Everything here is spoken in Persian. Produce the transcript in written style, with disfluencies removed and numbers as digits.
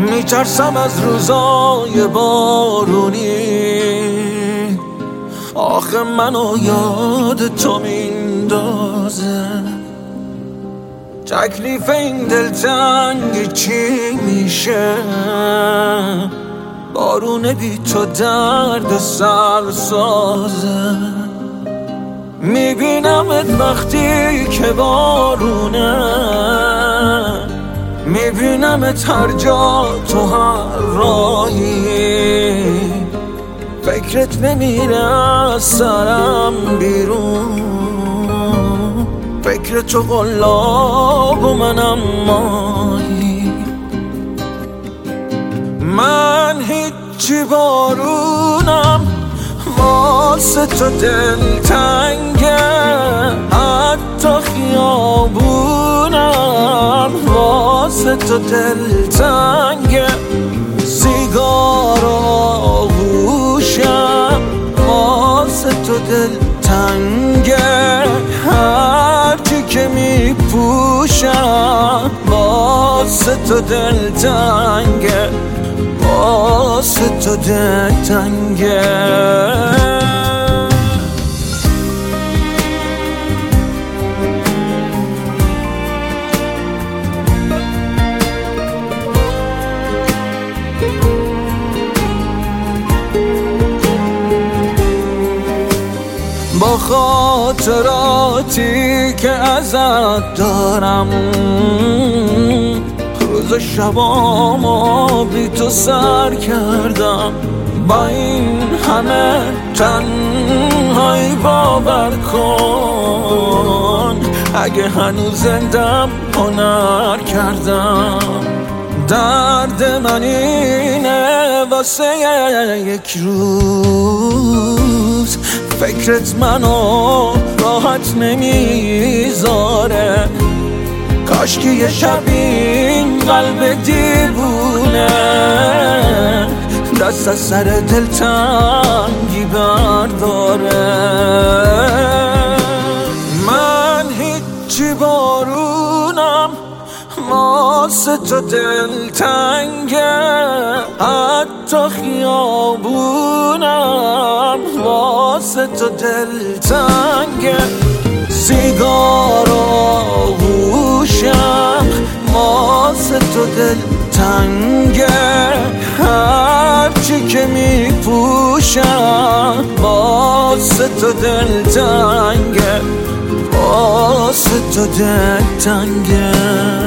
میترسم از روزای بارونی، آخه منو یاد تو میندازه. تکلیف این دلتنگی چی میشه؟ بارون بی تو درد سر سازه. میبینمت وقتی که بارونه، میبینمت هر جا تو هر راهی. فکرت نمیره از سرم بیرون، فکر تو قلاب و منم ماهی. من هیچی بارونم، واسه تو دلتنگه. حتی خیابونم واسه تو دلتنگه. سیگار آغوشم واسه تو دلتنگه. هرچی که میپوشم واسه تو دلتنگه، واسه تو دلتنگه. با خاطراتی که ازت دارم، روز شبامو بی تو سر کردم. با این همه تنهایی باور کن، اگه هنوز زندم هنر کردم. درد من اینه واسه یک روز، فکرت منو راحت نمیذاره. کاش که یه شب این قلب دیوونه دست از سر دلتنگی برداره. من هیچی بارونم، واسه تو دلتنگه. حتی خیابونم واسه تو دلتنگه. سیگار آغوشم واسه تو دلتنگه. هرچی که میپوشم واسه تو دلتنگه، واسه تو دلتنگه.